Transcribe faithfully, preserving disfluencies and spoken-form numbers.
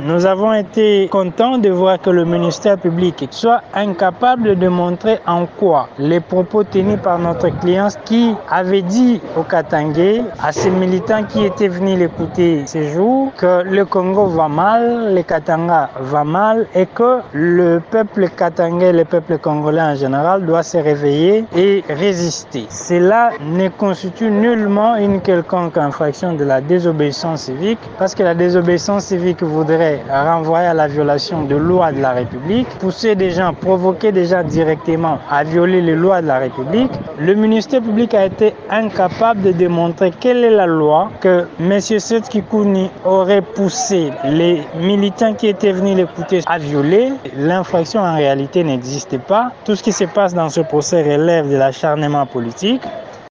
Nous avons été contents de voir que le ministère public soit incapable de démontrer en quoi les propos tenus par notre client qui avait dit au Katangais, à ces militants qui étaient venus l'écouter ces jours, que le Congo va mal, le Katanga va mal et que le peuple katangais, le peuple congolais en général doit se réveiller et résister. Cela ne constitue nullement une quelconque infraction de la désobéissance civique parce que la désobéissance civique voudrait renvoyer à la violation de lois de la République, pousser des gens, provoquer des gens directement à violer les lois de la République. Le ministère public a été incapable de démontrer quelle est la loi que M. Seth Kikouni aurait poussé les militants qui étaient venus l'écouter à violer. L'infraction en réalité n'existe pas. Tout ce qui se passe dans ce procès relève de l'acharnement politique.